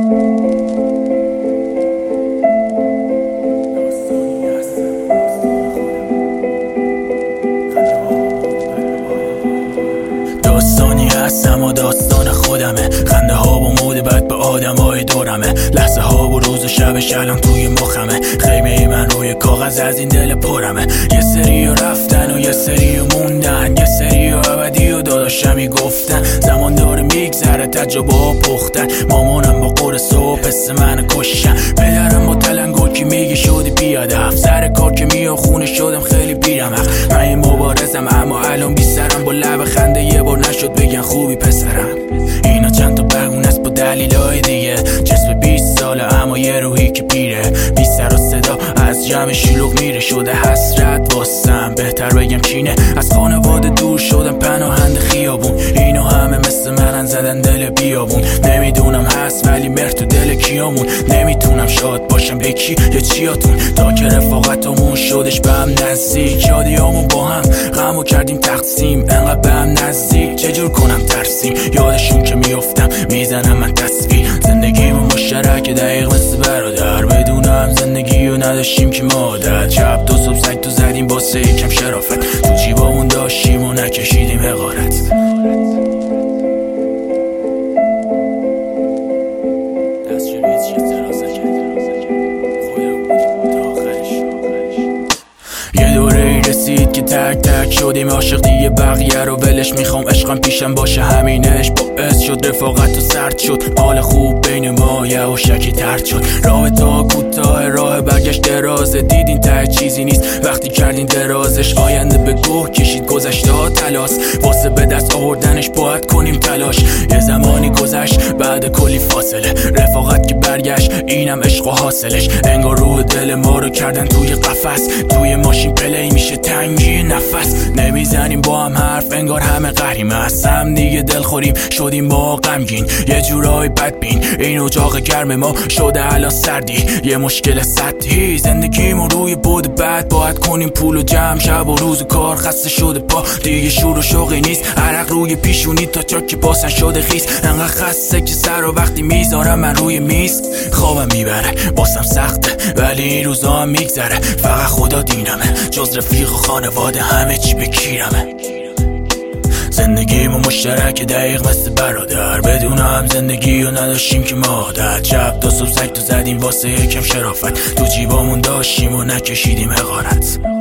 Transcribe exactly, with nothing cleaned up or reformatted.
داستانی هستم و داستان خودمه، خنده ها با مود بد به آدم های دورمه، لحظه ها و روز و شبش الان توی مخمه، خیمه من روی کاغذ از این دل پرمه. یه سری رفتن و یه سری موندن، یه سری ابدی و داداشمی گفتن، زمان داره میگذره تجربه ها پختن، مامانم با قرص صبح پس من کشن، پدرم با تلنگل که میگه شدی بیادب، سر کار که میام خونه شدم خیلی بیرمق، من یه مبارزم اما الان بی سرم، با لب خنده یه بار نشد بگن خوبی پسرم. اینا چند تا بگون است با دلیلای دیگه، جسم بیست ساله اما یه روحی که پیره، بی سر و صدا از جمع شلوغ میره، شده حسرت واسم بهتر بگم چینه، از خانواده دور شدم پناهنده خیابون، اینا همه مثل منن زدن دل بیابون، نمیدونم هست ولی مر تو دل کیامون، نمیتونم شاد باشم یکی یا چیاتون، تا که رفاقتمون شدش به هم نزدیک، یادیامون با هم غمو کردیم تقسیم، انقدر به هم نزدیک چجور کنم ترسیم، یادشون که میافتم میزنم من تصویر، زندگیمون مشترک دقیق مثل برادر، بدونم زندگی رو نداشتیم که مادر، شب دو صبح سگ تو زدیم باسه یکم شرافت، تو جیبامون داشتیم و نکشیدیم حقارت. یه دوره رسید که تک تک شدیم عاشق دیگه، بقیه رو ولش میخوام، عشقم پیشم باشه همینش باعث شد رفاقت و سرد شد، حال خوب بین ما یواشکی ترد شد، راه تا کوتاه راه برگشت درازه، دیدین ته چیزی نیست وقتی کردین درازش، آینده به گوه کشید گذشته ها تلاس، واسه به دست آوردنش باید کنیم تلاش، یه زمانی گذشت بعد کلی فاصله، رفاقت که برگشت اینم عشق و حاصلش، انگار روح دل ما رو کردن توی قفس، توی ماشین پلی میشه تنگی نفس، نمیزنیم با هم حرف انگار همه قهریم، از هم دیگه دل خوریم شدیم با غمگین، یه جورای بدبین، این اجاق گرم ما شده الان سردی، یه مشکل سطحی، زندگیمون روی بود بعد باید کنیم پول و جمع، شب و روز و کار خسته شده پا دیگه شور و شوقی نیست، عرق روی پیشونی تا چاک باسن شده خیس، انقدر خسته که سر و وقتی میذارم من روی میز خوابم میبره، باسم سخته ولی این روزا هم میگذره، فقط خدا دینمه، جز رفیق و خانواده همه چی بکیرمه، زندگیمون مشترک دقیق مثل برادر، بدونم زندگی رو نداشتیم که مادر، شب دو صبح سگ تو زدیم واسه یکم شرافت، تو جیبامون داشتیم و نکشیدیم حقارت.